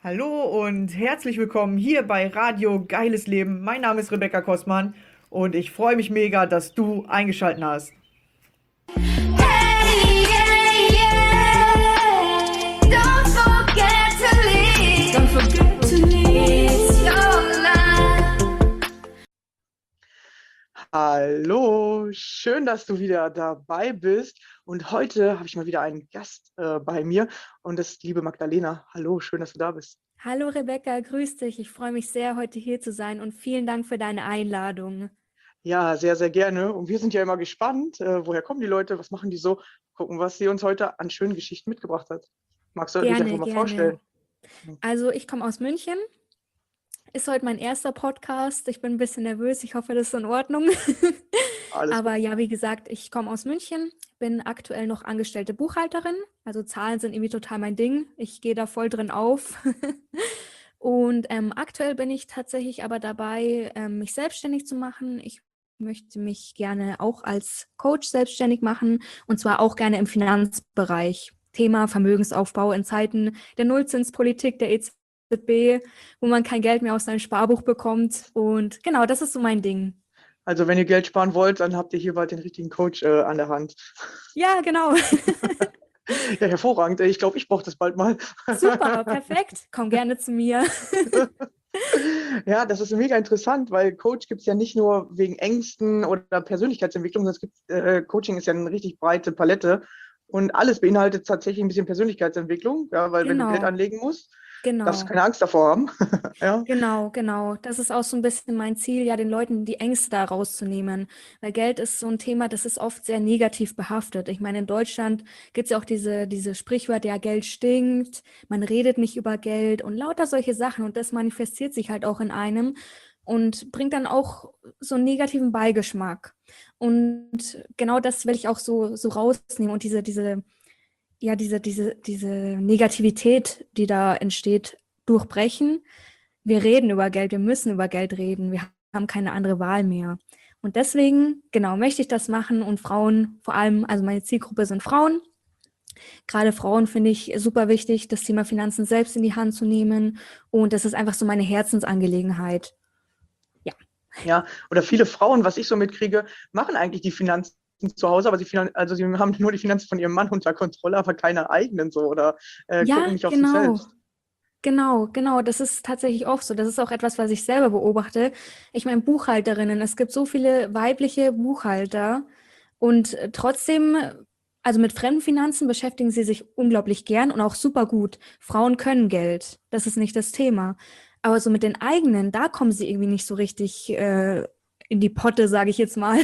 Hallo und herzlich willkommen hier bei Radio Geiles Leben. Mein Name ist Rebecca Kossmann und ich freue mich mega, dass du eingeschaltet hast. Hey, yeah, yeah. Don't forget to leave. Don't forget to leave. It's your life. Hallo, schön, dass du wieder dabei bist. Und heute habe ich mal wieder einen Gast bei mir und das ist die liebe Magdalena. Hallo, schön, dass du da bist. Hallo Rebecca, grüß dich. Ich freue mich sehr, heute hier zu sein und vielen Dank für deine Einladung. Ja, sehr, sehr gerne. Und wir sind ja immer gespannt, woher kommen die Leute, was machen die so, gucken, was sie uns heute an schönen Geschichten mitgebracht hat. Magst du dich einfach Gerne, mal gerne. vorstellen? Also ich komme aus München. Ist heute mein erster Podcast. Ich bin ein bisschen nervös. Ich hoffe, das ist in Ordnung. Alles Aber gut. ja, wie gesagt, ich komme aus München, bin aktuell noch angestellte Buchhalterin. Also Zahlen sind irgendwie total mein Ding. Ich gehe da voll drin auf. Und aktuell bin ich tatsächlich aber dabei, mich selbstständig zu machen. Ich möchte mich gerne auch als Coach selbstständig machen und zwar auch gerne im Finanzbereich. Thema Vermögensaufbau in Zeiten der Nullzinspolitik der EZB, wo man kein Geld mehr aus seinem Sparbuch bekommt. Und genau, das ist so mein Ding. Also wenn ihr Geld sparen wollt, dann habt ihr hier bald den richtigen Coach an der Hand. Ja, genau. Ja, hervorragend. Ich glaube, ich brauche das bald mal. Super, perfekt. Komm gerne zu mir. Ja, das ist mega interessant, weil Coach gibt es ja nicht nur wegen Ängsten oder Persönlichkeitsentwicklung, sondern es gibt, Coaching ist ja eine richtig breite Palette und alles beinhaltet tatsächlich ein bisschen Persönlichkeitsentwicklung, ja, weil wenn du Geld Genau, anlegen musst, darfst du genau. keine Angst davor haben. Ja, Genau, genau. Das ist auch so ein bisschen mein Ziel, ja, den Leuten die Ängste da rauszunehmen. Weil Geld ist so ein Thema, das ist oft sehr negativ behaftet. Ich meine, in Deutschland gibt es ja auch diese Sprichwörter, ja, Geld stinkt, man redet nicht über Geld und lauter solche Sachen. Und das manifestiert sich halt auch in einem und bringt dann auch so einen negativen Beigeschmack. Und genau das will ich auch so rausnehmen und diese Negativität, die da entsteht, durchbrechen. Wir reden über Geld, wir müssen über Geld reden, wir haben keine andere Wahl mehr. Und deswegen, genau, möchte ich das machen und Frauen, vor allem, also meine Zielgruppe sind Frauen. Gerade Frauen finde ich super wichtig, das Thema Finanzen selbst in die Hand zu nehmen. Und das ist einfach so meine Herzensangelegenheit. Ja, ja. Oder viele Frauen, was ich so mitkriege, machen eigentlich die Finanzen zu Hause, aber also sie haben nur die Finanzen von ihrem Mann unter Kontrolle, aber keine eigenen so oder gucken ja, nicht auf sich genau. selbst. Genau, das ist tatsächlich auch so. Das ist auch etwas, was ich selber beobachte. Ich meine, Buchhalterinnen, es gibt so viele weibliche Buchhalter und trotzdem, also mit Fremdenfinanzen beschäftigen sie sich unglaublich gern und auch super gut. Frauen können Geld, das ist nicht das Thema. Aber so mit den eigenen, da kommen sie irgendwie nicht so richtig in die Potte, sage ich jetzt mal.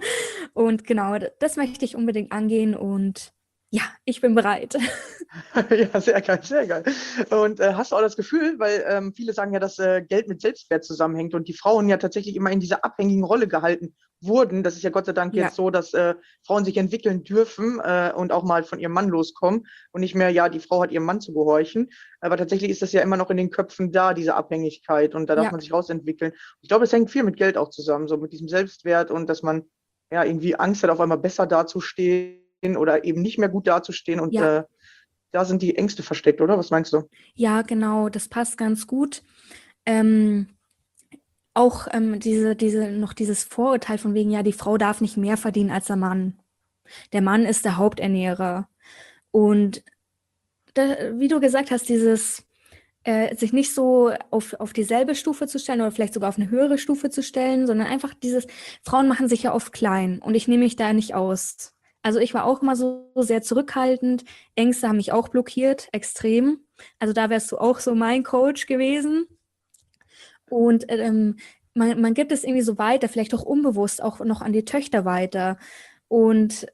Und genau, das möchte ich unbedingt angehen und ja, ich bin bereit. Ja, sehr geil, sehr geil. Und hast du auch das Gefühl, weil viele sagen ja, dass Geld mit Selbstwert zusammenhängt und die Frauen ja tatsächlich immer in dieser abhängigen Rolle gehalten wurden. Das ist ja Gott sei Dank Ja, jetzt so, dass Frauen sich entwickeln dürfen und auch mal von ihrem Mann loskommen und nicht mehr, ja, die Frau hat ihrem Mann zu gehorchen. Aber tatsächlich ist das ja immer noch in den Köpfen da, diese Abhängigkeit und da darf ja. man sich rausentwickeln. Ich glaube, es hängt viel mit Geld auch zusammen, so mit diesem Selbstwert und dass man ja irgendwie Angst hat, auf einmal besser dazustehen oder eben nicht mehr gut dazustehen und Ja, da sind die Ängste versteckt, oder? Was meinst du? ja, genau, das passt ganz gut. Ähm, auch noch dieses Vorurteil von wegen, ja, die Frau darf nicht mehr verdienen als der Mann. Der Mann ist der Haupternährer. Und wie du gesagt hast, sich nicht so auf dieselbe Stufe zu stellen oder vielleicht sogar auf eine höhere Stufe zu stellen, sondern einfach Frauen machen sich ja oft klein und ich nehme mich da nicht aus. Also ich war auch immer so sehr zurückhaltend. Ängste haben mich auch blockiert, extrem. Also da wärst du auch so mein Coach gewesen. Und man gibt es irgendwie so weiter, vielleicht auch unbewusst, auch noch an die Töchter weiter. Und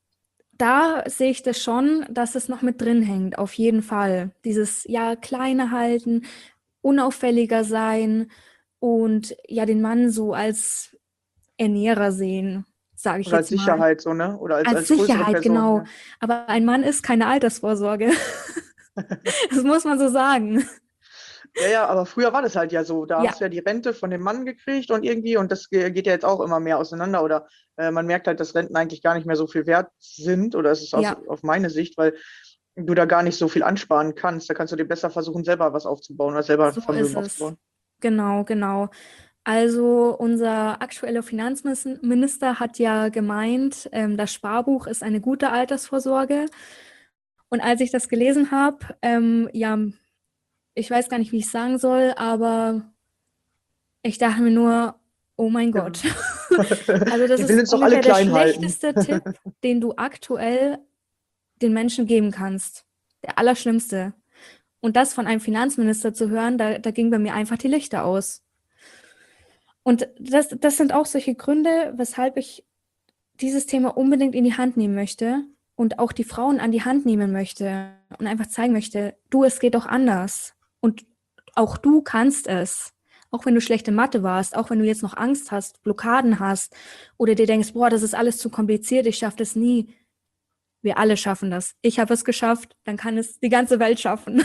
da sehe ich das schon, dass es noch mit drin hängt, auf jeden Fall. Dieses, ja, kleine halten, unauffälliger sein und ja, den Mann so als Ernährer sehen, sage ich Oder als jetzt mal. Sicherheit, so, ne? Oder Als als größere Sicherheit, Person, genau. ja. Aber ein Mann ist keine Altersvorsorge. Das muss man so sagen. Ja, ja, aber früher war das halt ja so. Da Ja, hast du ja die Rente von dem Mann gekriegt und irgendwie, und das geht ja jetzt auch immer mehr auseinander. Oder man merkt halt, dass Renten eigentlich gar nicht mehr so viel wert sind, oder es ist ja, auf meine Sicht, weil du da gar nicht so viel ansparen kannst. Da kannst du dir besser versuchen, selber was aufzubauen oder selber So Vermögen ist es. aufzubauen. Genau, genau. Also unser aktueller Finanzminister hat ja gemeint, das Sparbuch ist eine gute Altersvorsorge. Und als ich das gelesen habe, ja, ich weiß gar nicht, wie ich es sagen soll, aber ich dachte mir nur, oh mein Ja. Gott. Also das Die will ist uns doch alle ungefähr der klein halten. schlechteste Tipp, den du aktuell den Menschen geben kannst. Der allerschlimmste. Und das von einem Finanzminister zu hören, da ging bei mir einfach die Lichter aus. Und das sind auch solche Gründe, weshalb ich dieses Thema unbedingt in die Hand nehmen möchte und auch die Frauen an die Hand nehmen möchte und einfach zeigen möchte, du, es geht doch anders. Und auch du kannst es. Auch wenn du schlechte Mathe warst, auch wenn du jetzt noch Angst hast, Blockaden hast oder dir denkst, boah, das ist alles zu kompliziert, ich schaffe das nie. Wir alle schaffen das. Ich habe es geschafft, dann kann es die ganze Welt schaffen.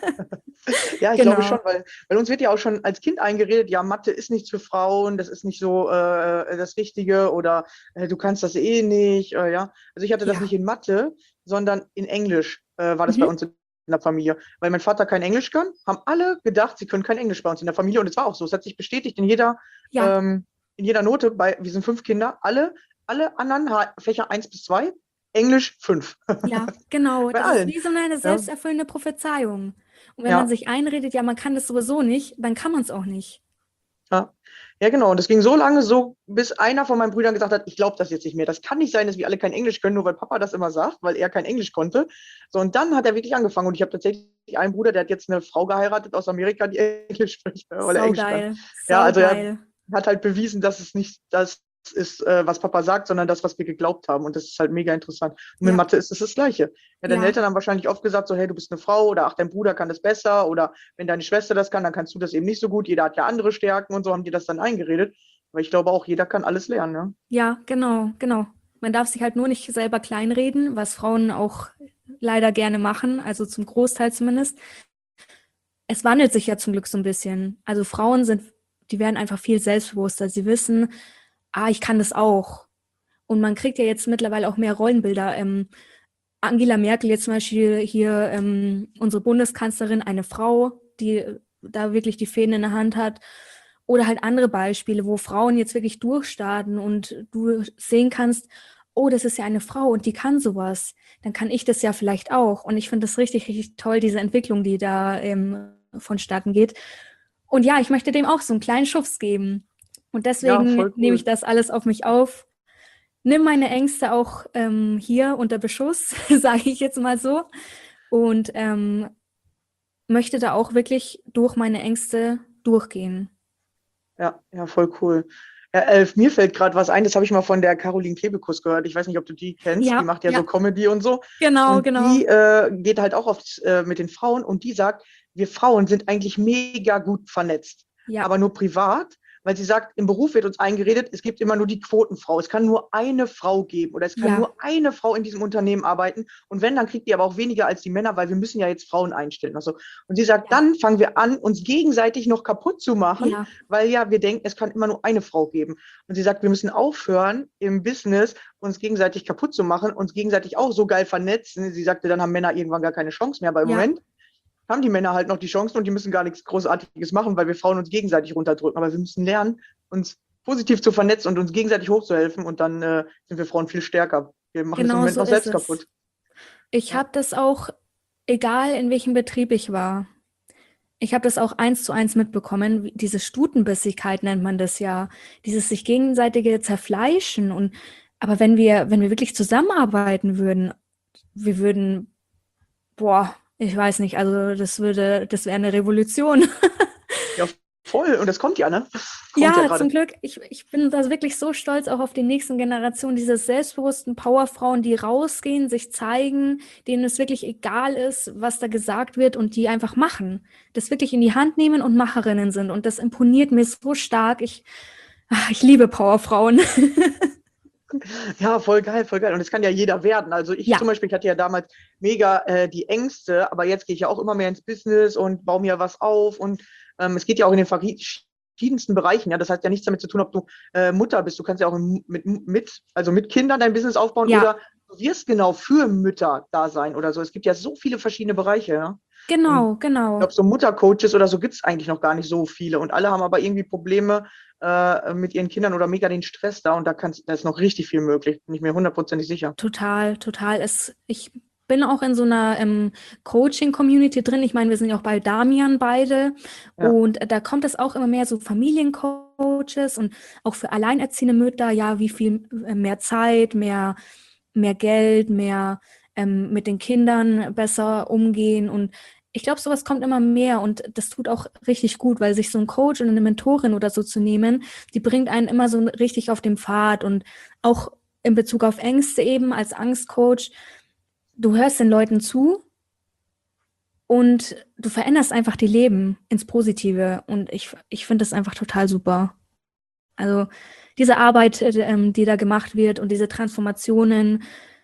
Ja, ich glaube Genau. schon, weil uns wird ja auch schon als Kind eingeredet, ja, Mathe ist nichts für Frauen, das ist nicht so das Richtige oder du kannst das eh nicht. Ja. Also ich hatte das Ja. nicht in Mathe, sondern in Englisch war das bei Mhm. uns in der Familie. Weil mein Vater kein Englisch kann, haben alle gedacht, sie können kein Englisch bei uns in der Familie. Und es war auch so. Es hat sich bestätigt Ja, in jeder Note, wir sind 5 Kinder, alle anderen Fächer 1 bis 2, Englisch 5. ja, genau. Bei Das ist allen. wie so eine Ja. selbsterfüllende Prophezeiung. Und wenn man Ja. sich einredet, ja, man kann das sowieso nicht, dann kann man es auch nicht. Ja. Ja, genau. Und das ging so lange so, bis einer von meinen Brüdern gesagt hat, ich glaube das jetzt nicht mehr. Das kann nicht sein, dass wir alle kein Englisch können, nur weil Papa das immer sagt, weil er kein Englisch konnte. So, und dann hat er wirklich angefangen. Und ich habe tatsächlich einen Bruder, der hat jetzt eine Frau geheiratet aus Amerika, die Englisch spricht, weil er Englisch kann. Saugeil. Ja, also er Saugeil. hat halt bewiesen, dass es nicht das ist, was Papa sagt, sondern das, was wir geglaubt haben. Und das ist halt mega interessant. Und mit Ja. Mathe ist es das Gleiche. Ja, deine Ja. Eltern haben wahrscheinlich oft gesagt, so, hey, du bist eine Frau oder ach, dein Bruder kann das besser oder wenn deine Schwester das kann, dann kannst du das eben nicht so gut. Jeder hat ja andere Stärken und so haben die das dann eingeredet. Aber ich glaube auch, jeder kann alles lernen. Ne? Ja, genau, genau. Man darf sich halt nur nicht selber kleinreden, was Frauen auch leider gerne machen, also zum Großteil zumindest. Es wandelt sich ja zum Glück so ein bisschen. Also die werden einfach viel selbstbewusster. Sie wissen, ich kann das auch. Und man kriegt ja jetzt mittlerweile auch mehr Rollenbilder. Angela Merkel jetzt zum Beispiel hier, unsere Bundeskanzlerin, eine Frau, die da wirklich die Fäden in der Hand hat. Oder halt andere Beispiele, wo Frauen jetzt wirklich durchstarten und du sehen kannst, oh, das ist ja eine Frau und die kann sowas. Dann kann ich das ja vielleicht auch. Und ich finde das richtig, richtig toll, diese Entwicklung, die da vonstatten geht. Und ja, ich möchte dem auch so einen kleinen Schubs geben. Und Ja, deswegen voll nehme cool. ich das alles auf mich auf. Nimm meine Ängste auch hier unter Beschuss, sage ich jetzt mal so. Und möchte da auch wirklich durch meine Ängste durchgehen. Ja, ja, voll cool. Ja, mir fällt gerade was ein, das habe ich mal von der Caroline Kebekus gehört. Ich weiß nicht, ob du die kennst. Die macht ja so Comedy und so. Genau, Und genau. die geht halt auch oft mit den Frauen und die sagt, wir Frauen sind eigentlich mega gut vernetzt, Ja, aber nur privat, weil sie sagt, im Beruf wird uns eingeredet, es gibt immer nur die Quotenfrau. Es kann nur eine Frau geben oder es kann Ja. nur eine Frau in diesem Unternehmen arbeiten. Und wenn, dann kriegt die aber auch weniger als die Männer, weil wir müssen ja jetzt Frauen einstellen. Also, und sie sagt, Ja. dann fangen wir an, uns gegenseitig noch kaputt zu machen, ja, weil ja wir denken, es kann immer nur eine Frau geben. Und sie sagt, wir müssen aufhören, im Business uns gegenseitig kaputt zu machen, uns gegenseitig auch so geil vernetzen. Sie sagte, dann haben Männer irgendwann gar keine Chance mehr. Aber im Ja. Moment haben die Männer halt noch die Chancen und die müssen gar nichts Großartiges machen, weil wir Frauen uns gegenseitig runterdrücken. Aber wir müssen lernen, uns positiv zu vernetzen und uns gegenseitig hochzuhelfen. Und dann sind wir Frauen viel stärker. Wir machen es im genau Moment so noch selbst ist es. kaputt. Ich Ja. habe das auch, egal in welchem Betrieb ich war, ich habe das auch 1:1 mitbekommen. Diese Stutenbissigkeit nennt man das ja. Dieses sich gegenseitige Zerfleischen. Aber wenn wir wirklich zusammenarbeiten würden, wir würden, boah, ich weiß nicht, also das wäre eine Revolution. Ja, voll. Und das kommt ja, ne? Kommt Ja, gerade. zum Glück. Ich bin da wirklich so stolz auch auf die nächsten Generationen, diese selbstbewussten Powerfrauen, die rausgehen, sich zeigen, denen es wirklich egal ist, was da gesagt wird und die einfach machen. Das wirklich in die Hand nehmen und Macherinnen sind. Und das imponiert mir so stark. Ich liebe Powerfrauen. Ja, voll geil, voll geil. Und das kann ja jeder werden. Also ich Ja. zum Beispiel, ich hatte ja damals mega die Ängste, aber jetzt gehe ich ja auch immer mehr ins Business und baue mir was auf. Und es geht ja auch in den verschiedensten Bereichen. Ja, das hat ja nichts damit zu tun, ob du Mutter bist. Du kannst ja auch mit Kindern dein Business aufbauen Ja. oder du wirst genau für Mütter da sein oder so. Es gibt ja so viele verschiedene Bereiche. Ja? Und Genau, ich genau. glaube, so Muttercoaches oder so gibt es eigentlich noch gar nicht so viele. Und alle haben aber irgendwie Probleme mit ihren Kindern oder mega den Stress da. Und da ist noch richtig viel möglich. Bin ich mir hundertprozentig sicher. Total, total. Ich bin auch in so einer Coaching-Community drin. Ich meine, wir sind ja auch bei Damian beide. Ja. Und da kommt es auch immer mehr so Familiencoaches und auch für alleinerziehende Mütter, ja, wie viel mehr Zeit, mehr Geld, mehr mit den Kindern besser umgehen. Und ich glaube, sowas kommt immer mehr und das tut auch richtig gut, weil sich so ein Coach und eine Mentorin oder so zu nehmen, die bringt einen immer so richtig auf den Pfad und auch in Bezug auf Ängste eben als Angstcoach, du hörst den Leuten zu und du veränderst einfach die Leben ins Positive und ich finde das einfach total super. Also diese Arbeit, die da gemacht wird und diese Transformationen,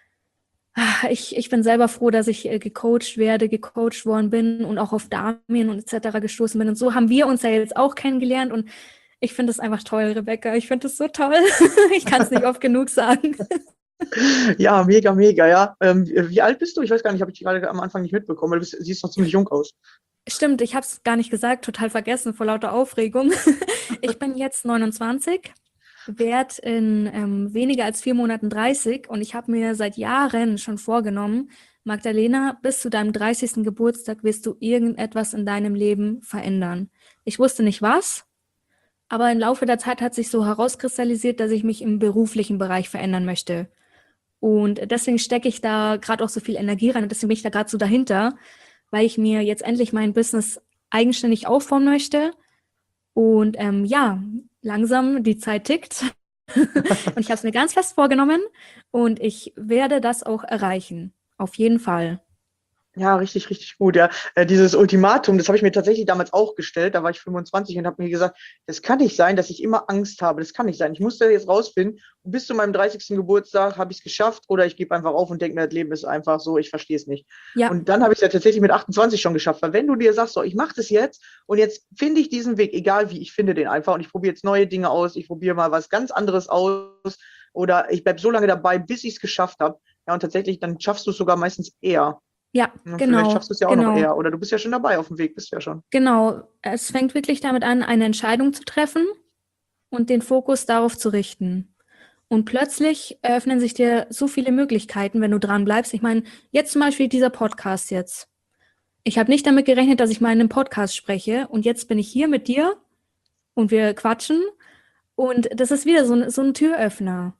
ich bin selber froh, dass ich gecoacht worden bin und auch auf Damien und etc. gestoßen bin und so haben wir uns ja jetzt auch kennengelernt und ich finde das einfach toll, Rebecca. Ich finde das so toll. Ich kann es nicht oft genug sagen. Ja, mega, mega, ja. Wie alt bist du? Ich weiß gar nicht, habe ich gerade am Anfang nicht mitbekommen, weil siehst noch ziemlich jung aus. Stimmt, ich habe es gar nicht gesagt, total vergessen vor lauter Aufregung. Ich bin jetzt 29, werde in weniger als 4 Monaten 30 und ich habe mir seit Jahren schon vorgenommen, Magdalena, bis zu deinem 30. Geburtstag wirst du irgendetwas in deinem Leben verändern. Ich wusste nicht was, aber im Laufe der Zeit hat sich so herauskristallisiert, dass ich mich im beruflichen Bereich verändern möchte. Und deswegen stecke ich da gerade auch so viel Energie rein und deswegen bin ich da gerade so dahinter, weil ich mir jetzt endlich mein Business eigenständig aufbauen möchte. Und ja, langsam die Zeit tickt. Und ich habe es mir ganz fest vorgenommen und ich werde das auch erreichen. Auf jeden Fall. Ja, richtig, richtig gut. Ja. Dieses Ultimatum, das habe ich mir tatsächlich damals auch gestellt. Da war ich 25 und habe mir gesagt, das kann nicht sein, dass ich immer Angst habe. Das kann nicht sein. Ich musste jetzt rausfinden. Und bis zu meinem 30. Geburtstag habe ich es geschafft oder ich gebe einfach auf und denke mir, das Leben ist einfach so, ich verstehe es nicht. Ja, Und dann habe ich es ja tatsächlich mit 28 schon geschafft. Weil wenn du dir sagst, so, ich mache das jetzt und jetzt finde ich diesen Weg, egal wie, ich finde den einfach und ich probiere jetzt neue Dinge aus, ich probiere mal was ganz anderes aus oder ich bleibe so lange dabei, bis ich es geschafft habe. Ja, und tatsächlich, dann schaffst du es sogar meistens eher. ja, Ja, vielleicht genau, schaffst du es ja auch noch genau, eher. Oder du bist ja schon dabei auf dem Weg, bist ja schon. genau. Es fängt wirklich damit an, eine Entscheidung zu treffen und den Fokus darauf zu richten. Und plötzlich eröffnen sich dir so viele Möglichkeiten, wenn du dran bleibst. Ich meine, jetzt zum Beispiel dieser Podcast jetzt. Ich habe nicht damit gerechnet, dass ich mal in einem Podcast spreche und jetzt bin ich hier mit dir und wir quatschen und das ist wieder so ein Türöffner,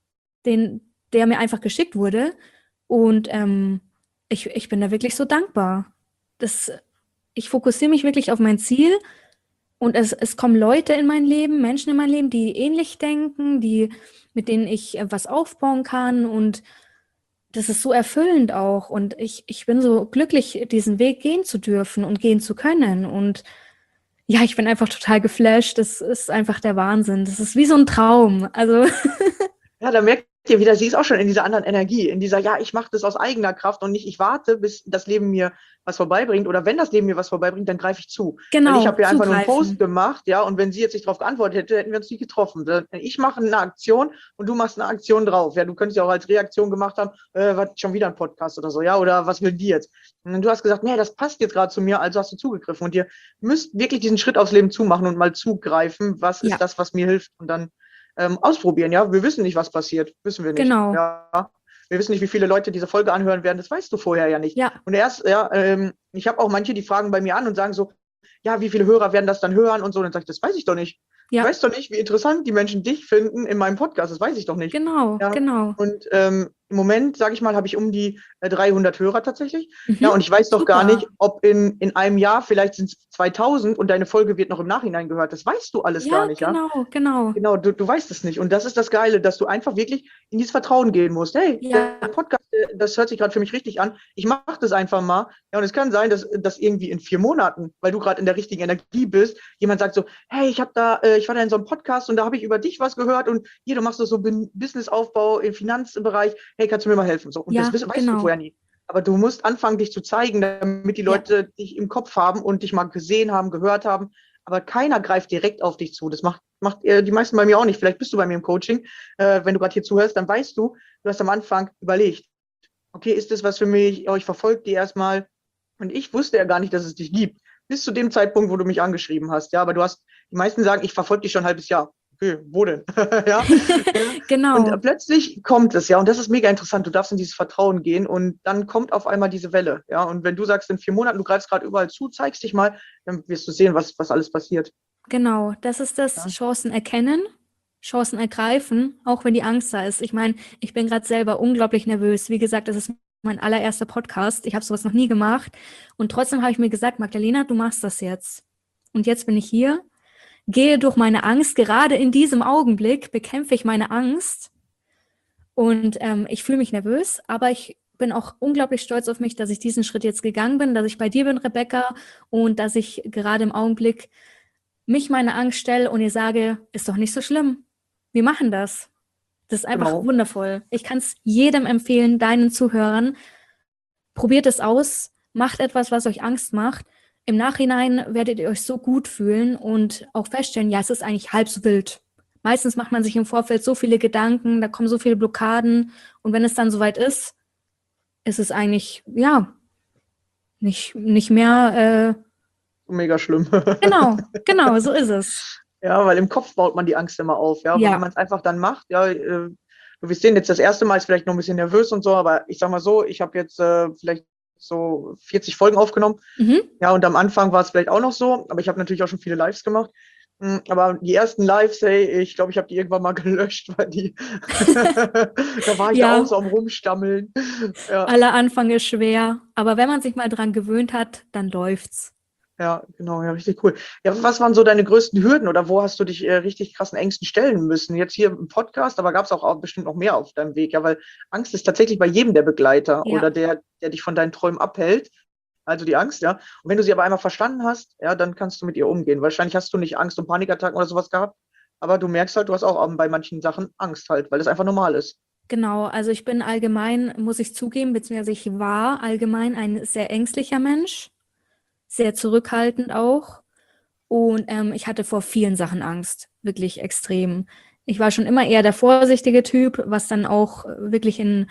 der mir einfach geschickt wurde und ich bin da wirklich so dankbar. Ich fokussiere mich wirklich auf mein Ziel und es kommen Leute in mein Leben, Menschen in mein Leben, die ähnlich denken, mit denen ich was aufbauen kann und das ist so erfüllend auch und ich bin so glücklich, diesen Weg gehen zu dürfen und gehen zu können und ja, ich bin einfach total geflasht. Das ist einfach der Wahnsinn. Das ist wie so ein Traum. Also Ja, da merkt ihr wieder, sie ist auch schon in dieser anderen Energie, in dieser, ja, ich mache das aus eigener Kraft und nicht, ich warte, bis das Leben mir was vorbeibringt. Oder wenn das Leben mir was vorbeibringt, dann greife ich zu. Weil ich genau, habe ja einfach nur einen Post zugreifen. gemacht, ja, und wenn sie jetzt nicht darauf geantwortet hätte, hätten wir uns nicht getroffen. Ich mache eine Aktion und du machst eine Aktion drauf. Ja, du könntest ja auch als Reaktion gemacht haben, was, schon wieder ein Podcast oder so, ja, oder was will die jetzt? Und du hast gesagt, nee, das passt jetzt gerade zu mir, also hast du zugegriffen. Und ihr müsst wirklich diesen Schritt aufs Leben zumachen und mal zugreifen, was Ja, ist das, was mir hilft und dann ausprobieren, ja. Wir wissen nicht, was passiert. Wissen wir nicht. genau. Ja. Wir wissen nicht, wie viele Leute diese Folge anhören werden. Das weißt du vorher ja nicht. Ja, Und erst, ja, ich habe auch manche, die fragen bei mir an und sagen so, ja, wie viele Hörer werden das dann hören und so. Und dann sage ich, das weiß ich doch nicht. Ich ja, weiß doch nicht, wie interessant die Menschen dich finden in meinem Podcast. Das weiß ich doch nicht. genau, Ja. genau. Und im Moment, sage ich mal, habe ich um die 300 Hörer tatsächlich. Mhm, Ja, und ich weiß doch gar nicht, super. ob in einem Jahr, vielleicht sind es 2000 und deine Folge wird noch im Nachhinein gehört. Das weißt du alles gar Ja, nicht, ja. genau, genau. Genau, du weißt es nicht. Und das ist das Geile, dass du einfach wirklich in dieses Vertrauen gehen musst. Hey, Ja, der Podcast, das hört sich gerade für mich richtig an. Ich mache das einfach mal. Ja, und es kann sein, dass irgendwie in 4 Monaten, weil du gerade in der richtigen Energie bist, jemand sagt so, hey, ich war da in so einem Podcast und da habe ich über dich was gehört und hier, du machst so Businessaufbau im Finanzbereich. Hey, kannst du mir mal helfen? So, und das ja, weißt du genau. vorher nie. Aber du musst anfangen, dich zu zeigen, damit die Ja, Leute dich im Kopf haben und dich mal gesehen haben, gehört haben. aber keiner greift direkt auf dich zu. Das macht die meisten bei mir auch nicht. Vielleicht bist du bei mir im Coaching, wenn du gerade hier zuhörst, dann weißt du, du hast am Anfang überlegt, okay, ist das was für mich? Oh, ich verfolge die erstmal. Und ich wusste ja gar nicht, dass es dich gibt. Bis zu dem Zeitpunkt, wo du mich angeschrieben hast. Ja, aber die meisten sagen, ich verfolge dich schon ein halbes Jahr. Okay, wo denn? Ja. Genau. Und plötzlich kommt es, ja, und das ist mega interessant. Du darfst in dieses Vertrauen gehen und dann kommt auf einmal diese Welle. Ja, und wenn du sagst, in 4 Monaten, du greifst gerade überall zu, zeigst dich mal, dann wirst du sehen, was alles passiert. Genau, das ist das Ja. Chancen erkennen, Chancen ergreifen, auch wenn die Angst da ist. Ich meine, ich bin gerade selber unglaublich nervös. Wie gesagt, das ist mein allererster Podcast. Ich habe sowas noch nie gemacht. Und trotzdem habe ich mir gesagt, Magdalena, du machst das jetzt. Und jetzt bin ich hier, gehe durch meine Angst. Gerade in diesem Augenblick bekämpfe ich meine Angst. Und ich fühle mich nervös, aber ich bin auch unglaublich stolz auf mich, dass ich diesen Schritt jetzt gegangen bin, dass ich bei dir bin, Rebecca, und dass ich gerade im Augenblick mich meine Angst stelle und ihr sage, ist doch nicht so schlimm. Wir machen das. Das ist einfach Genau. wundervoll. Ich kann es jedem empfehlen, deinen Zuhörern. Probiert es aus, macht etwas, was euch Angst macht. Im Nachhinein werdet ihr euch so gut fühlen und auch feststellen, ja, es ist eigentlich halb so wild. Meistens macht man sich im Vorfeld so viele Gedanken, da kommen so viele Blockaden und wenn es dann soweit ist es eigentlich, ja, nicht mehr, Mega schlimm. genau, so ist es. Ja, weil im Kopf baut man die Angst immer auf. Ja, aber Ja. wenn man es einfach dann macht, ja, du wirst sehen, jetzt das erste Mal ist vielleicht noch ein bisschen nervös und so, aber ich sag mal so, ich habe jetzt vielleicht so 40 Folgen aufgenommen. Mhm. Ja, und am Anfang war es vielleicht auch noch so, aber ich habe natürlich auch schon viele Lives gemacht. Aber die ersten Lives, hey, ich glaube, ich habe die irgendwann mal gelöscht, weil da war ich Ja. auch so am Rumstammeln. Ja, Aller Anfang ist schwer, aber wenn man sich mal dran gewöhnt hat, dann läuft's. ja, genau, ja, richtig cool. Ja, was waren so deine größten Hürden oder wo hast du dich richtig krassen Ängsten stellen müssen? Jetzt hier im Podcast, aber gab es auch bestimmt noch mehr auf deinem Weg, ja, weil Angst ist tatsächlich bei jedem der Begleiter Ja. oder der dich von deinen Träumen abhält. Also die Angst, ja. Und wenn du sie aber einmal verstanden hast, ja, dann kannst du mit ihr umgehen. Wahrscheinlich hast du nicht Angst und Panikattacken oder sowas gehabt, aber du merkst halt, du hast auch bei manchen Sachen Angst halt, weil das einfach normal ist. Genau, also ich bin allgemein, muss ich zugeben, beziehungsweise ich war allgemein ein sehr ängstlicher Mensch, sehr zurückhaltend auch. Und ich hatte vor vielen Sachen Angst, wirklich extrem. Ich war schon immer eher der vorsichtige Typ, was dann auch wirklich in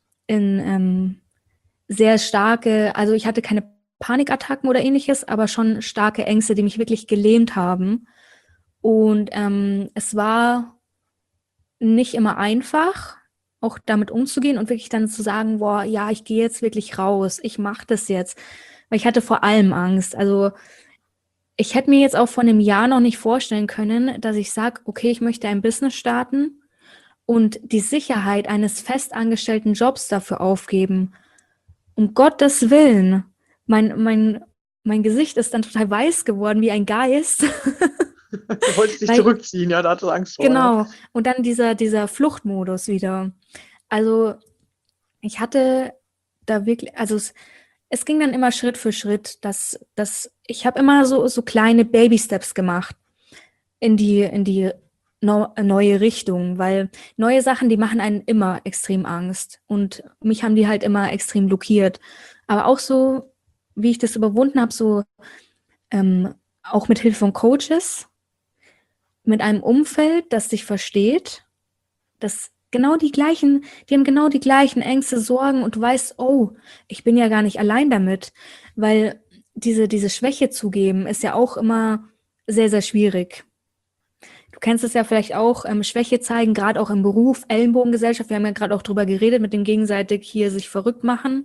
sehr starke, also ich hatte keine Panikattacken oder ähnliches, aber schon starke Ängste, die mich wirklich gelähmt haben. Und es war nicht immer einfach, auch damit umzugehen und wirklich dann zu sagen, boah, ja, ich gehe jetzt wirklich raus, ich mache das jetzt. Weil ich hatte vor allem Angst. Also ich hätte mir jetzt auch vor einem Jahr noch nicht vorstellen können, dass ich sage, okay, ich möchte ein Business starten und die Sicherheit eines festangestellten Jobs dafür aufgeben. Um Gottes Willen. Mein Gesicht ist dann total weiß geworden wie ein Geist. Du wolltest dich Weil- zurückziehen, ja, da hattest du Angst vor. Ja. Genau. Und dann dieser Fluchtmodus wieder. Also ich hatte da wirklich, also es ging dann immer Schritt für Schritt, dass ich habe immer so kleine Baby-Steps gemacht in die neue Richtung, weil neue Sachen, die machen einen immer extrem Angst und mich haben die halt immer extrem blockiert. Aber auch so, wie ich das überwunden habe, so auch mit Hilfe von Coaches, mit einem Umfeld, das dich versteht, das die haben genau die gleichen Ängste, Sorgen und du weißt, oh, ich bin ja gar nicht allein damit, weil diese Schwäche zugeben ist ja auch immer sehr, sehr schwierig. Du kennst es ja vielleicht auch, Schwäche zeigen, gerade auch im Beruf, Ellenbogengesellschaft, wir haben ja gerade auch drüber geredet, mit dem gegenseitig hier sich verrückt machen.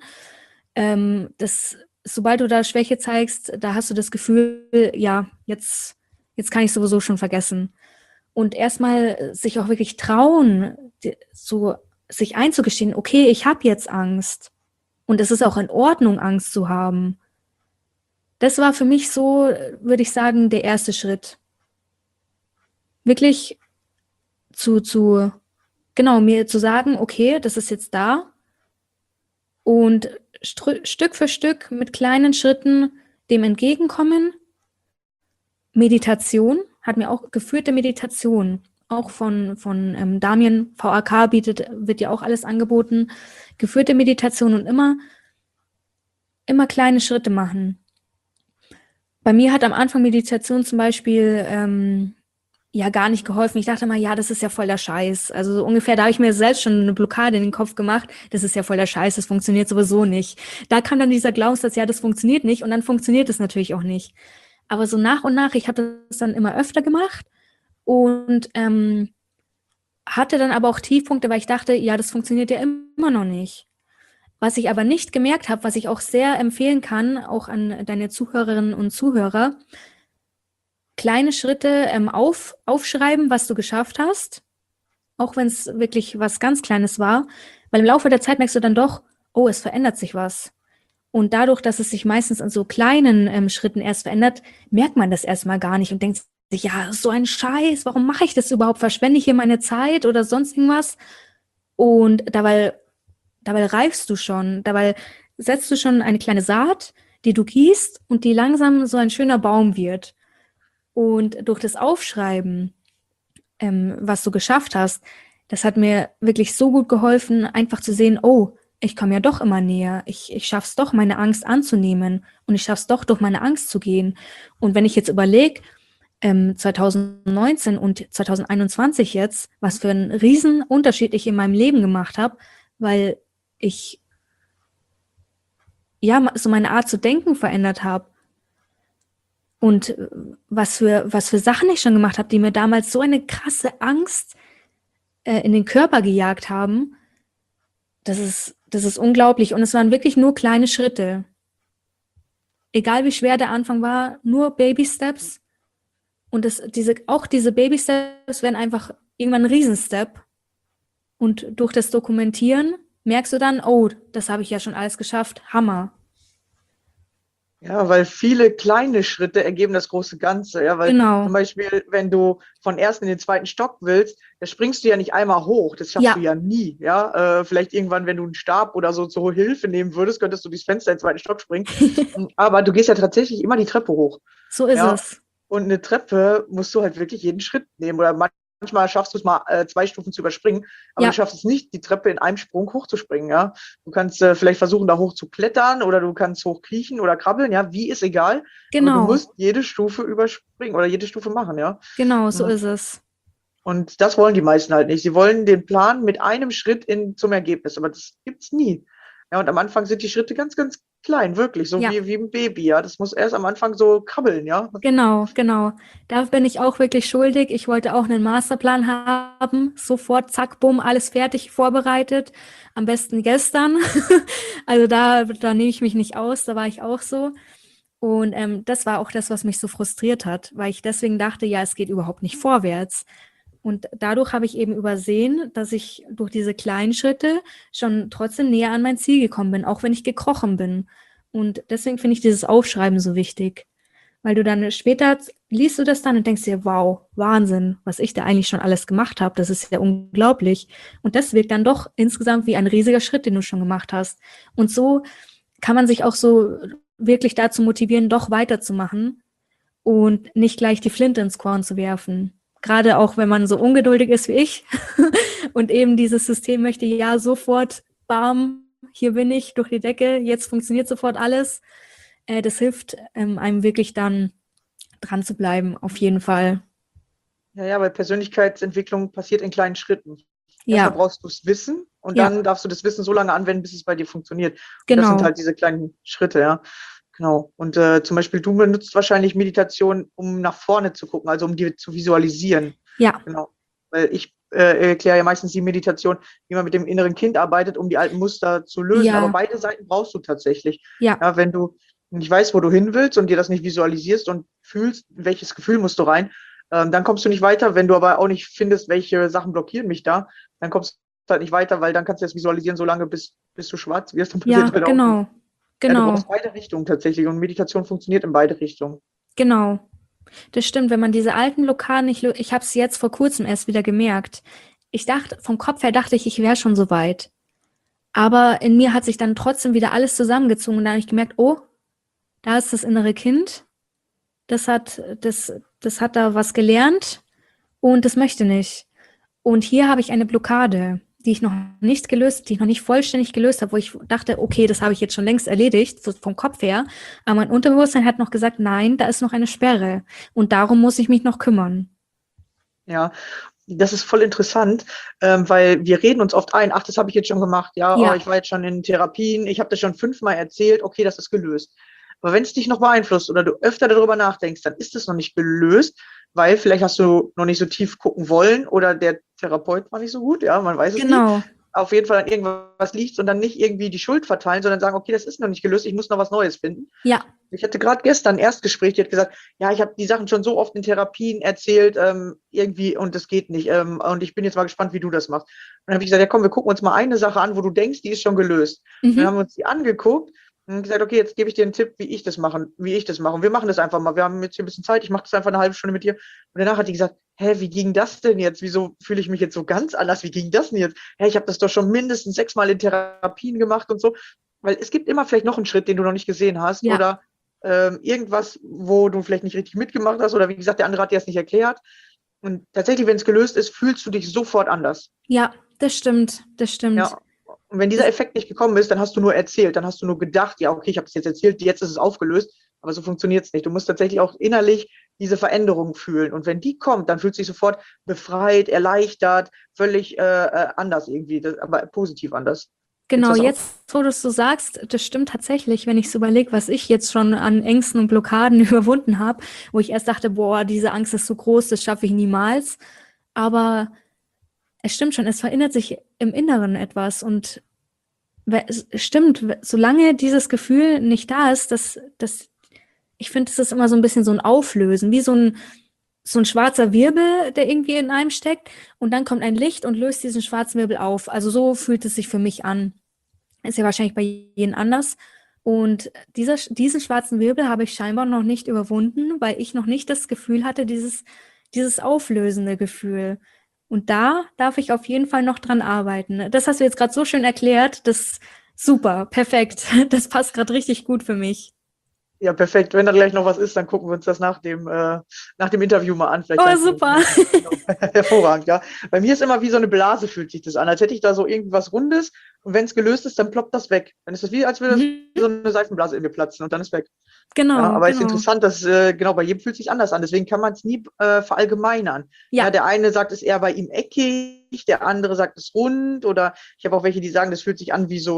Sobald du da Schwäche zeigst, da hast du das Gefühl, ja, jetzt kann ich sowieso schon vergessen. Und erstmal sich auch wirklich trauen, so sich einzugestehen, okay, ich habe jetzt Angst. Und es ist auch in Ordnung, Angst zu haben. Das war für mich so, würde ich sagen, der erste Schritt. Wirklich genau, mir zu sagen, okay, das ist jetzt da. Und Stück für Stück mit kleinen Schritten dem entgegenkommen. Meditation hat mir auch geführte Meditation, auch von Damian, VAK wird ja auch alles angeboten, geführte Meditation und immer kleine Schritte machen. Bei mir hat am Anfang Meditation zum Beispiel ja gar nicht geholfen. Ich dachte mal, ja, das ist ja voll der Scheiß. Also so ungefähr, da habe ich mir selbst schon eine Blockade in den Kopf gemacht. Das ist ja voll der Scheiß, das funktioniert sowieso nicht. Da kam dann dieser Glaubenssatz, ja, das funktioniert nicht und dann funktioniert es natürlich auch nicht. Aber so nach und nach, ich habe das dann immer öfter gemacht und hatte dann aber auch Tiefpunkte, weil ich dachte, ja, das funktioniert ja immer noch nicht. Was ich aber nicht gemerkt habe, was ich auch sehr empfehlen kann, auch an deine Zuhörerinnen und Zuhörer, kleine Schritte aufschreiben, was du geschafft hast, auch wenn es wirklich was ganz Kleines war, weil im Laufe der Zeit merkst du dann doch, oh, es verändert sich was. Und dadurch, dass es sich meistens in so kleinen Schritten erst verändert, merkt man das erstmal gar nicht und denkt sich, ja, so ein Scheiß, warum mache ich das überhaupt? Verschwende ich hier meine Zeit oder sonst irgendwas? Und dabei reifst du schon, dabei setzt du schon eine kleine Saat, die du gießt und die langsam so ein schöner Baum wird. Und durch das Aufschreiben, was du geschafft hast, das hat mir wirklich so gut geholfen, einfach zu sehen, oh, ich komme ja doch immer näher. Ich schaffe es doch, meine Angst anzunehmen und ich schaffe es doch, durch meine Angst zu gehen. Und wenn ich jetzt überlege, 2019 und 2021 jetzt, was für einen riesen Unterschied ich in meinem Leben gemacht habe, weil ich ja so meine Art zu denken verändert habe. Und was für Sachen ich schon gemacht habe, die mir damals so eine krasse Angst in den Körper gejagt haben, das ist unglaublich. Und es waren wirklich nur kleine Schritte. Egal wie schwer der Anfang war, nur Baby-Steps. Und auch diese Baby-Steps werden einfach irgendwann ein Riesenstep. Und durch das Dokumentieren merkst du dann, oh, das habe ich ja schon alles geschafft. Hammer. Ja, weil viele kleine Schritte ergeben das große Ganze. Ja, weil Genau. zum Beispiel, wenn du von ersten in den zweiten Stock willst, da springst du ja nicht einmal hoch. Das schaffst Ja. du ja nie. Ja, vielleicht irgendwann, wenn du einen Stab oder so zur Hilfe nehmen würdest, könntest du durchs Fenster in den zweiten Stock springen. Aber du gehst ja tatsächlich immer die Treppe hoch. So ist Ja. es. Und eine Treppe musst du halt wirklich jeden Schritt nehmen. Oder manchmal schaffst du es mal 2 Stufen zu überspringen, aber Ja. du schaffst es nicht, die Treppe in einem Sprung hochzuspringen. Ja? Du kannst vielleicht versuchen, da hoch zu klettern oder du kannst hochkriechen oder krabbeln. Ja, wie ist egal. Aber Genau. du musst jede Stufe überspringen oder jede Stufe machen. Ja. Genau, so Ja. ist es. Und das wollen die meisten halt nicht. Sie wollen den Plan mit einem Schritt zum Ergebnis, aber das gibt's nie. Ja, und am Anfang sind die Schritte ganz, ganz klein, wirklich, so Ja. wie ein Baby. Ja, das muss erst am Anfang so krabbeln. Ja. Genau. Da bin ich auch wirklich schuldig. Ich wollte auch einen Masterplan haben. Sofort, zack, bumm, alles fertig, vorbereitet. Am besten gestern. Also da nehme ich mich nicht aus, da war ich auch so. Und das war auch das, was mich so frustriert hat, weil ich deswegen dachte, ja, es geht überhaupt nicht vorwärts. Und dadurch habe ich eben übersehen, dass ich durch diese kleinen Schritte schon trotzdem näher an mein Ziel gekommen bin, auch wenn ich gekrochen bin. Und deswegen finde ich dieses Aufschreiben so wichtig. Weil du dann später liest du das dann und denkst dir, wow, Wahnsinn, was ich da eigentlich schon alles gemacht habe. Das ist ja unglaublich. Und das wirkt dann doch insgesamt wie ein riesiger Schritt, den du schon gemacht hast. Und so kann man sich auch so wirklich dazu motivieren, doch weiterzumachen und nicht gleich die Flinte ins Korn zu werfen. Gerade auch, wenn man so ungeduldig ist wie ich und eben dieses System möchte, ja, sofort, bam, hier bin ich, durch die Decke, jetzt funktioniert sofort alles. Das hilft einem wirklich dann dran zu bleiben, auf jeden Fall. Ja, weil Persönlichkeitsentwicklung passiert in kleinen Schritten. Ja, Erstmal brauchst du es wissen und Ja. dann darfst du das Wissen so lange anwenden, bis es bei dir funktioniert. Und das genau. sind halt diese kleinen Schritte, ja. Genau. Und zum Beispiel du benutzt wahrscheinlich Meditation, um nach vorne zu gucken, also um die zu visualisieren. Ja, Genau. Weil ich erkläre ja meistens die Meditation, wie man mit dem inneren Kind arbeitet, um die alten Muster zu lösen. Ja. Aber beide Seiten brauchst du tatsächlich. ja, Ja, wenn du nicht weißt, wo du hin willst und dir das nicht visualisierst und fühlst, welches Gefühl musst du rein, dann kommst du nicht weiter. Wenn du aber auch nicht findest, welche Sachen blockieren mich da, dann kommst du halt nicht weiter, weil dann kannst du das visualisieren, solange bis du schwarz wirst. Dann ja, passiert halt auch nichts. genau, Ja, du genau, brauchst beide Richtungen tatsächlich und Meditation funktioniert in beide Richtungen. genau. Das stimmt, wenn man diese alten Blockaden nicht löst. Ich habe es jetzt vor kurzem erst wieder gemerkt. Vom Kopf her dachte ich wäre schon so weit. Aber in mir hat sich dann trotzdem wieder alles zusammengezogen und da habe ich gemerkt, oh, da ist das innere Kind. Das hat da was gelernt und das möchte nicht. Und hier habe ich eine Blockade. die ich noch die ich noch nicht vollständig gelöst habe, wo ich dachte, okay, das habe ich jetzt schon längst erledigt, so vom Kopf her. Aber mein Unterbewusstsein hat noch gesagt, nein, da ist noch eine Sperre. Und darum muss ich mich noch kümmern. Ja, das ist voll interessant, weil wir reden uns oft ein, ach, das habe ich jetzt schon gemacht, ja, Ja. oh, ich war jetzt schon in Therapien, ich habe das schon 5-mal erzählt, okay, das ist gelöst. Aber wenn es dich noch beeinflusst oder du öfter darüber nachdenkst, dann ist es noch nicht gelöst, weil vielleicht hast du noch nicht so tief gucken wollen oder der Therapeut war nicht so gut, ja, man weiß es nie. Genau. Auf jeden Fall an irgendwas liegt und dann nicht irgendwie die Schuld verteilen, sondern sagen, okay, das ist noch nicht gelöst, ich muss noch was Neues finden. Ja. Ich hatte gerade gestern ein Erstgespräch, die hat gesagt, ja, ich habe die Sachen schon so oft in Therapien erzählt, irgendwie, und das geht nicht. Und ich bin jetzt mal gespannt, wie du das machst. Und dann habe ich gesagt, ja komm, wir gucken uns mal eine Sache an, wo du denkst, die ist schon gelöst. Dann haben wir uns die angeguckt und gesagt, okay, jetzt gebe ich dir einen Tipp, wie ich das mache. Und wir machen das einfach mal. Wir haben jetzt hier ein bisschen Zeit, ich mache das einfach eine halbe Stunde mit dir. Und danach hat die gesagt, hä, wie ging das denn jetzt? Wieso fühle ich mich jetzt so ganz anders? Wie ging das denn jetzt? Hä, ich habe das doch schon mindestens 6-mal in Therapien gemacht und so. Weil es gibt immer vielleicht noch einen Schritt, den du noch nicht gesehen hast, Ja. oder irgendwas, wo du vielleicht nicht richtig mitgemacht hast, oder wie gesagt, der andere hat dir das nicht erklärt. Und tatsächlich, wenn es gelöst ist, fühlst du dich sofort anders. Ja, das stimmt. Das stimmt. Ja. Und wenn dieser Effekt nicht gekommen ist, dann hast du nur erzählt, dann hast du nur gedacht, ja, okay, ich habe das jetzt erzählt, jetzt ist es aufgelöst, aber so funktioniert es nicht. Du musst tatsächlich auch innerlich diese Veränderung fühlen. Und wenn die kommt, dann fühlst du dich sofort befreit, erleichtert, völlig anders irgendwie, aber positiv anders. Genau, das auch? jetzt, wo du es so sagst, das stimmt tatsächlich, wenn ich so überlege, was ich jetzt schon an Ängsten und Blockaden überwunden habe, wo ich erst dachte, boah, diese Angst ist so groß, das schaffe ich niemals. Aber es stimmt schon, es verändert sich im Inneren etwas. Und es stimmt, solange dieses Gefühl nicht da ist, ich finde, es ist immer so ein bisschen so ein Auflösen, wie so ein schwarzer Wirbel, der irgendwie in einem steckt, und dann kommt ein Licht und löst diesen schwarzen Wirbel auf. Also so fühlt es sich für mich an. Ist ja wahrscheinlich bei jedem anders. Und diesen schwarzen Wirbel habe ich scheinbar noch nicht überwunden, weil ich noch nicht das Gefühl hatte, dieses auflösende Gefühl. Und da darf ich auf jeden Fall noch dran arbeiten. Das hast du jetzt gerade so schön erklärt. Das super, perfekt. Das passt gerade richtig gut für mich. Ja, perfekt. Wenn da gleich noch was ist, dann gucken wir uns das nach dem Interview mal an. Vielleicht Oh, kannst du- super. Genau. Hervorragend, ja. Bei mir ist immer wie so eine Blase, fühlt sich das an, als hätte ich da so irgendwas Rundes, und wenn es gelöst ist, dann ploppt das weg. Dann ist das wie, als würde so eine Seifenblase in mir platzen und dann ist weg. Genau, Ja, aber es ist genau. interessant, dass genau, bei jedem fühlt sich anders an. Deswegen kann man es nie verallgemeinern. Ja. Ja, der eine sagt, es ist eher bei ihm eckig, der andere sagt, es ist rund, oder ich habe auch welche, die sagen, das fühlt sich an wie so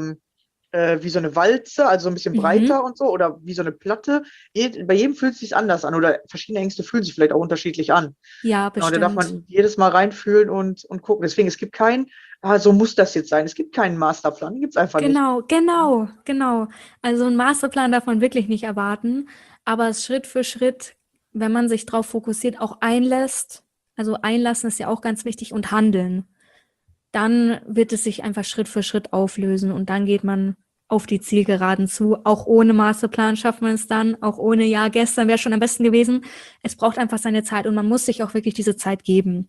eine Walze, also so ein bisschen breiter und so, oder wie so eine Platte. Bei jedem fühlt es sich anders an, oder verschiedene Ängste fühlen sich vielleicht auch unterschiedlich an. Ja, Genau, da bestimmt. darf man jedes Mal reinfühlen und gucken. Deswegen, es gibt so muss das jetzt sein. Es gibt keinen Masterplan, den gibt es einfach nicht. Genau. Also einen Masterplan darf man wirklich nicht erwarten, aber es Schritt für Schritt, wenn man sich darauf fokussiert, auch einlässt, also einlassen ist ja auch ganz wichtig, und handeln, dann wird es sich einfach Schritt für Schritt auflösen und dann geht man auf die Zielgeraden zu. Auch ohne Masterplan schafft man es dann, auch ohne, ja, gestern wäre schon am besten gewesen. Es braucht einfach seine Zeit und man muss sich auch wirklich diese Zeit geben.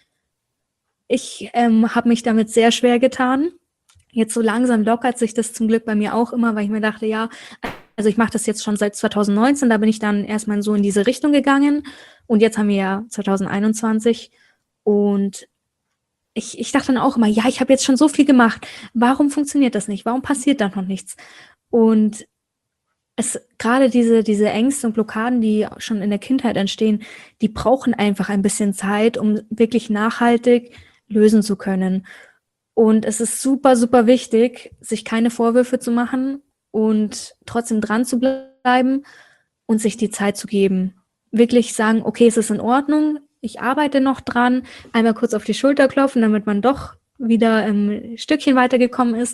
Ich habe mich damit sehr schwer getan. Jetzt so langsam lockert sich das zum Glück bei mir auch immer, weil ich mir dachte, ja, also ich mache das jetzt schon seit 2019, da bin ich dann erstmal so in diese Richtung gegangen und jetzt haben wir ja 2021 und ich dachte dann auch immer, ja, ich habe jetzt schon so viel gemacht, warum funktioniert das nicht? Warum passiert da noch nichts? Und gerade diese Ängste und Blockaden, die schon in der Kindheit entstehen, die brauchen einfach ein bisschen Zeit, um wirklich nachhaltig lösen zu können. Und es ist super, super wichtig, sich keine Vorwürfe zu machen und trotzdem dran zu bleiben und sich die Zeit zu geben. Wirklich sagen, okay, es ist in Ordnung, ich arbeite noch dran, einmal kurz auf die Schulter klopfen, damit man doch wieder ein Stückchen weitergekommen ist.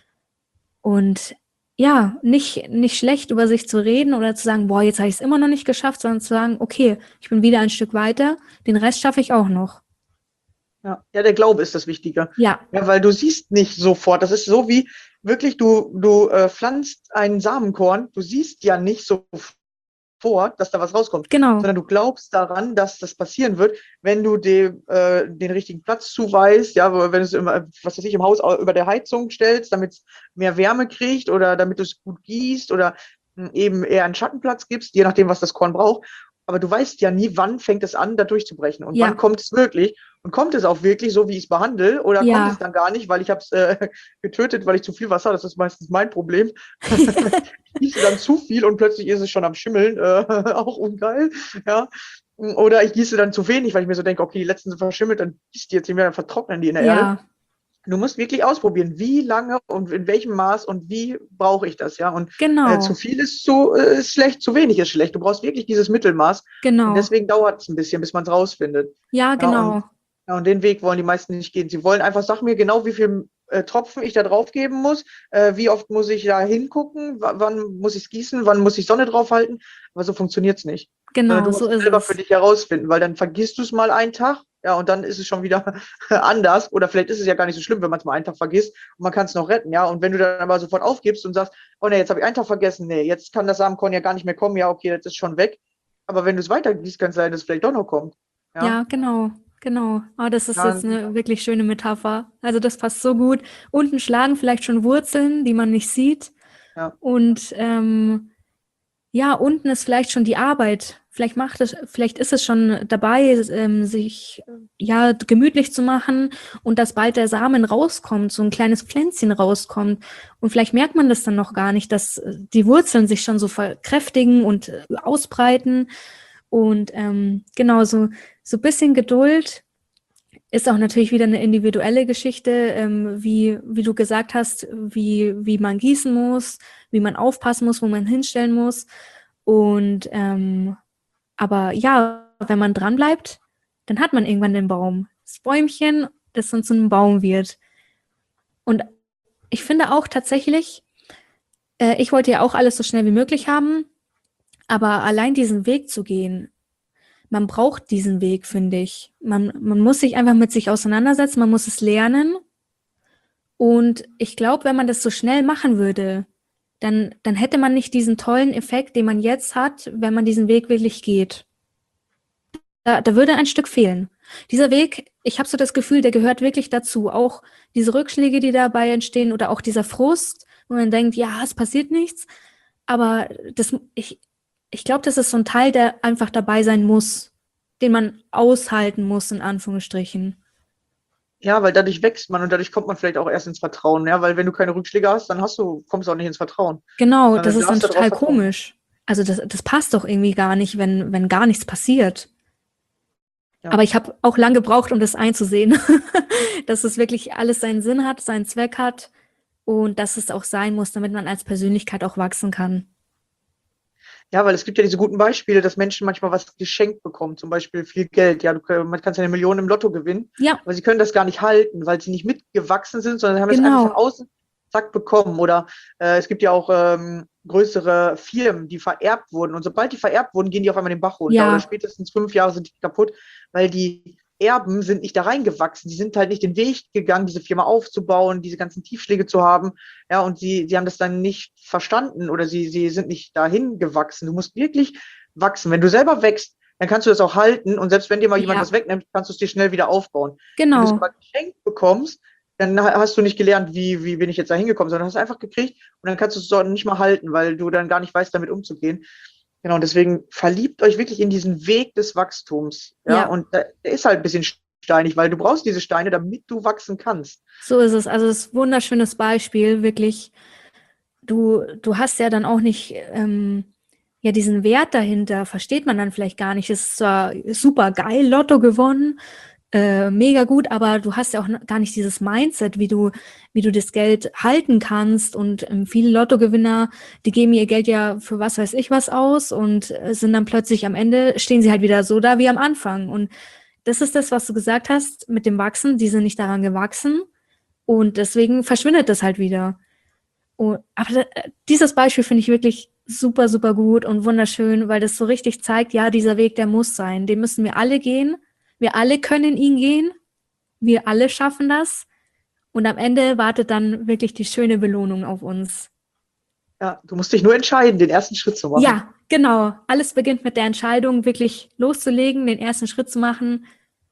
Und ja, nicht schlecht über sich zu reden oder zu sagen, boah, jetzt habe ich es immer noch nicht geschafft, sondern zu sagen, okay, ich bin wieder ein Stück weiter, den Rest schaffe ich auch noch. Ja, der Glaube ist das Wichtige. Ja, Ja, weil du siehst nicht sofort. Das ist so wie wirklich, du pflanzt einen Samenkorn, du siehst ja nicht sofort, dass da was rauskommt, genau. sondern du glaubst daran, dass das passieren wird, wenn du dem den richtigen Platz zuweist, ja, wenn du es immer, was weiß ich, im Haus über der Heizung stellst, damit es mehr Wärme kriegt oder damit du es gut gießt oder eben eher einen Schattenplatz gibst, je nachdem, was das Korn braucht. aber du weißt ja nie, wann fängt es an, da durchzubrechen und Ja. wann kommt es wirklich und kommt es auch wirklich so, wie ich es behandle oder Ja. kommt es dann gar nicht, weil ich habe es getötet, weil ich zu viel Wasser, das ist meistens mein Problem. Ich gieße dann zu viel und plötzlich ist es schon am Schimmeln, auch ungeil, ja. Oder ich gieße dann zu wenig, weil ich mir so denke, okay, die letzten sind verschimmelt, dann gießt die jetzt nicht mehr, dann vertrocknen die in der Erde. Ja, Du musst wirklich ausprobieren, wie lange und in welchem Maß und wie brauche ich das, ja. Und genau, zu viel ist ist schlecht, zu wenig ist schlecht. Du brauchst wirklich dieses Mittelmaß. Und genau. deswegen dauert es ein bisschen, bis man es rausfindet. Ja, Ja, genau. und den Weg wollen die meisten nicht gehen. Sie wollen einfach, sag mir genau, wie viel Tropfen ich da drauf geben muss, wie oft muss ich da hingucken, wann muss ich es gießen, wann muss ich Sonne draufhalten. Aber so funktioniert es nicht. Genau, Du so musst ist selber es. für dich herausfinden, weil dann vergisst du es mal einen Tag, ja, und dann ist es schon wieder anders. Oder vielleicht ist es ja gar nicht so schlimm, wenn man es mal einen Tag vergisst und man kann es noch retten, ja. Und wenn du dann aber sofort aufgibst und sagst, oh ne, jetzt habe ich einen Tag vergessen, nee, jetzt kann das Samenkorn ja gar nicht mehr kommen, ja, okay, das ist schon weg. Aber wenn du es weitergießt, kann es sein, dass es vielleicht doch noch kommt. Ja, genau, genau. Oh, das ist Ja, jetzt eine wirklich schöne Metapher. Also das passt so gut. Unten schlagen vielleicht schon Wurzeln, die man nicht sieht. ja. Und ja, unten ist vielleicht schon die Arbeit. Vielleicht ist es schon dabei, sich ja gemütlich zu machen und dass bald der Samen rauskommt, so ein kleines Pflänzchen rauskommt. Und vielleicht merkt man das dann noch gar nicht, dass die Wurzeln sich schon so verkräftigen und ausbreiten. Und genau, so ein bisschen Geduld ist auch natürlich wieder eine individuelle Geschichte, wie du gesagt hast, wie man gießen muss, wie man aufpassen muss, wo man hinstellen muss. Und aber ja, wenn man dran bleibt, dann hat man irgendwann den Baum. Das Bäumchen, das dann zu einem Baum wird. Und ich finde auch tatsächlich, ich wollte ja auch alles so schnell wie möglich haben, aber allein diesen Weg zu gehen, man braucht diesen Weg, finde ich. Man muss sich einfach mit sich auseinandersetzen, man muss es lernen. Und ich glaube, wenn man das so schnell machen würde, dann hätte man nicht diesen tollen Effekt, den man jetzt hat, wenn man diesen Weg wirklich geht. Da würde ein Stück fehlen. Dieser Weg, ich habe so das Gefühl, der gehört wirklich dazu. Auch diese Rückschläge, die dabei entstehen oder auch dieser Frust, wo man denkt, ja, es passiert nichts. Aber ich glaube, das ist so ein Teil, der einfach dabei sein muss, den man aushalten muss, in Anführungsstrichen. Ja, weil dadurch wächst man und dadurch kommt man vielleicht auch erst ins Vertrauen, ja, weil wenn du keine Rückschläge hast, dann kommst du auch nicht ins Vertrauen. Genau, das Du ist dann darfst darauf total vertrauen. komisch. Also das passt doch irgendwie gar nicht, wenn gar nichts passiert. Ja. Aber ich habe auch lange gebraucht, um das einzusehen, dass es wirklich alles seinen Sinn hat, seinen Zweck hat und dass es auch sein muss, damit man als Persönlichkeit auch wachsen kann. Ja, weil es gibt ja diese guten Beispiele, dass Menschen manchmal was geschenkt bekommen, zum Beispiel viel Geld. Ja, man kann ja 1 Million im Lotto gewinnen, Ja, aber sie können das gar nicht halten, weil sie nicht mitgewachsen sind, sondern haben es Genau. einfach von außen zack bekommen. Oder es gibt ja auch größere Firmen, die vererbt wurden. Und sobald die vererbt wurden, gehen die auf einmal den Bach runter. Ja. Oder spätestens 5 Jahre sind die kaputt, weil die Erben sind nicht da reingewachsen. Die sind halt nicht den Weg gegangen, diese Firma aufzubauen, diese ganzen Tiefschläge zu haben. Ja, und sie haben das dann nicht verstanden oder sie sind nicht dahin gewachsen. Du musst wirklich wachsen. Wenn du selber wächst, dann kannst du das auch halten. Und selbst wenn dir mal jemand Ja. was wegnimmt, kannst du es dir schnell wieder aufbauen. Wenn du es genau. aber geschenkt bekommst, dann hast du nicht gelernt, wie bin ich jetzt da hingekommen, sondern hast einfach gekriegt und dann kannst du es dort nicht mal halten, weil du dann gar nicht weißt, damit umzugehen. Genau, deswegen verliebt euch wirklich in diesen Weg des Wachstums. Ja, Ja. und der ist halt ein bisschen steinig, weil du brauchst diese Steine, damit du wachsen kannst. So ist es. Also es ist ein wunderschönes Beispiel, wirklich. Du hast ja dann auch nicht ja diesen Wert dahinter, versteht man dann vielleicht gar nicht. Es ist zwar super geil, Lotto gewonnen, mega gut, aber du hast ja auch gar nicht dieses Mindset, wie du das Geld halten kannst. Und viele Lottogewinner, die geben ihr Geld ja für was weiß ich was aus und sind dann plötzlich am Ende, stehen sie halt wieder so da wie am Anfang. Und das ist das, was du gesagt hast mit dem Wachsen. Die sind nicht daran gewachsen und deswegen verschwindet das halt wieder. Aber dieses Beispiel finde ich wirklich super, super gut und wunderschön, weil das so richtig zeigt, ja, dieser Weg, der muss sein. Den müssen wir alle gehen. Wir alle können ihn gehen. Wir alle schaffen das. Und am Ende wartet dann wirklich die schöne Belohnung auf uns. Ja, du musst dich nur entscheiden, den ersten Schritt zu machen. Ja, genau. Alles beginnt mit der Entscheidung, wirklich loszulegen, den ersten Schritt zu machen.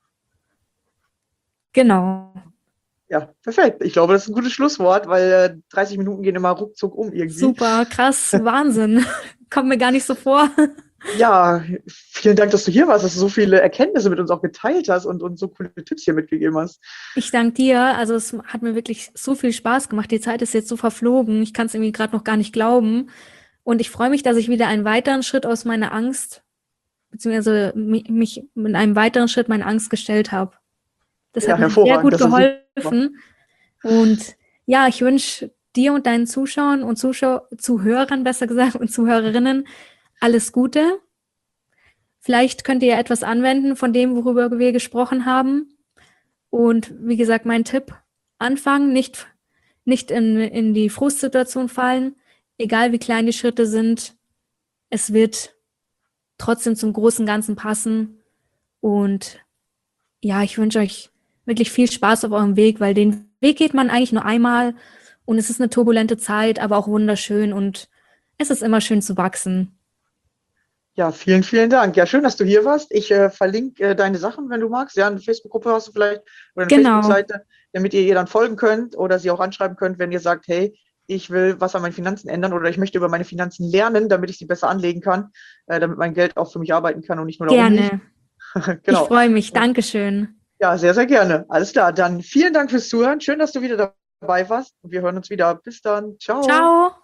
Genau. Ja, perfekt. Ich glaube, das ist ein gutes Schlusswort, weil 30 Minuten gehen immer ruckzuck irgendwie. Super, krass, Wahnsinn. Kommt mir gar nicht so vor. Ja, vielen Dank, dass du hier warst, dass du so viele Erkenntnisse mit uns auch geteilt hast und so coole Tipps hier mitgegeben hast. Ich danke dir. Also es hat mir wirklich so viel Spaß gemacht. Die Zeit ist jetzt so verflogen. Ich kann es irgendwie gerade noch gar nicht glauben. Und ich freue mich, dass ich wieder einen weiteren Schritt aus meiner Angst, beziehungsweise mich mit einem weiteren Schritt meiner Angst gestellt habe. Das Ja, hat mir sehr hervorragend. gut Das ist super. geholfen. Und ja, ich wünsche dir und deinen Zuschauern und Zuhörern, besser gesagt, und Zuhörerinnen alles Gute. Vielleicht könnt ihr ja etwas anwenden von dem, worüber wir gesprochen haben. Und wie gesagt, mein Tipp, anfangen, nicht in die Frustsituation fallen, egal wie klein die Schritte sind. Es wird trotzdem zum großen Ganzen passen. Und ja, ich wünsche euch wirklich viel Spaß auf eurem Weg, weil den Weg geht man eigentlich nur einmal und es ist eine turbulente Zeit, aber auch wunderschön und es ist immer schön zu wachsen. Ja, vielen, vielen Dank. Ja, schön, dass du hier warst. Ich verlinke deine Sachen, wenn du magst. Ja, eine Facebook-Gruppe hast du vielleicht oder eine Genau, Facebook-Seite, damit ihr dann folgen könnt oder sie auch anschreiben könnt, wenn ihr sagt, hey, ich will was an meinen Finanzen ändern oder ich möchte über meine Finanzen lernen, damit ich sie besser anlegen kann, damit mein Geld auch für mich arbeiten kann und nicht nur da rumliegt. gerne. Ich Genau. freue mich. Dankeschön. Ja, sehr, sehr gerne. Alles klar. Dann vielen Dank fürs Zuhören. Schön, dass du wieder dabei warst. Und wir hören uns wieder. Bis dann. Ciao. Ciao.